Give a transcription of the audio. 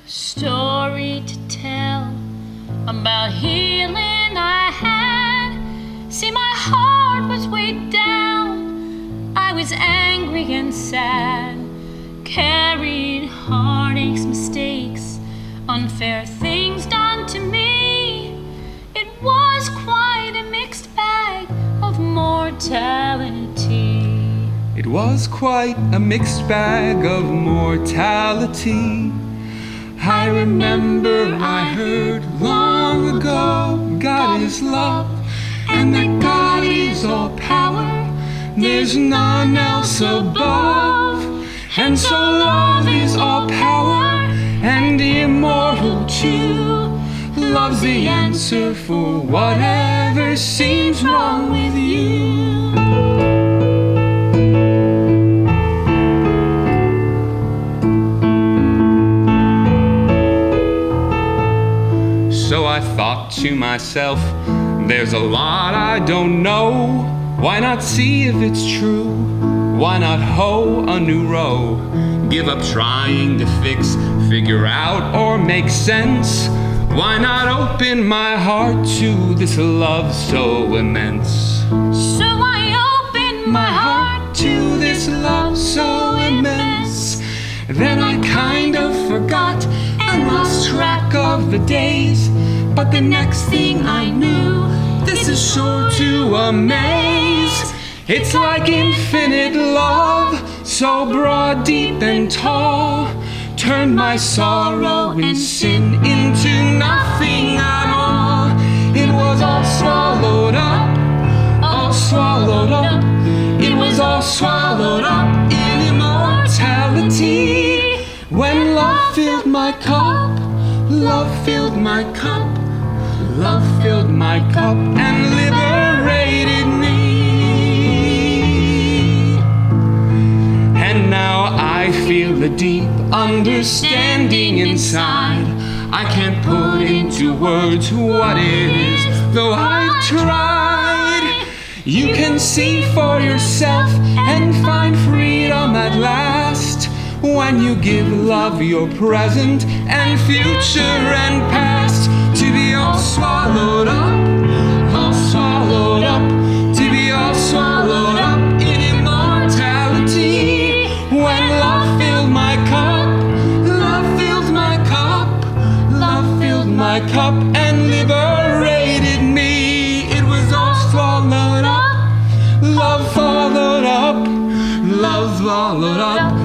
story to tell about healing I had. See, my heart was weighed down, I was angry and sad, carried heartaches, mistakes, unfair things done to me. It was quite a mixed bag of mortality. It was quite a mixed bag of mortality. I remember I heard long ago God is love, and that God is all power, there's none else above. And so love is all power and immortal too. Love's the answer for whatever seems wrong with you. So I thought to myself, there's a lot I don't know. Why not see if it's true? Why not hoe a new row? Give up trying to fix, figure out, or make sense. Why not open my heart to this love so immense? So I opened my heart to this love so immense. Then I kind of forgot and lost track of the days. But the next thing I knew, this is sure to amaze. It's like infinite love, so broad, deep, and tall, turned my sorrow and sin into nothing at all. It was all swallowed up, all swallowed up. It was all swallowed up in immortality. When love filled my cup, love filled my cup, love filled my cup and liberated me. And now I feel the deep understanding inside. I can't put into words what it is, though I've tried. You can see for yourself and find freedom at last, when you give love your present and future and past. To be all swallowed up, all swallowed up. To be all swallowed up in immortality. When love filled my cup, love filled my cup, love filled my cup and liberated me. It was all swallowed up, love followed up, love followed up.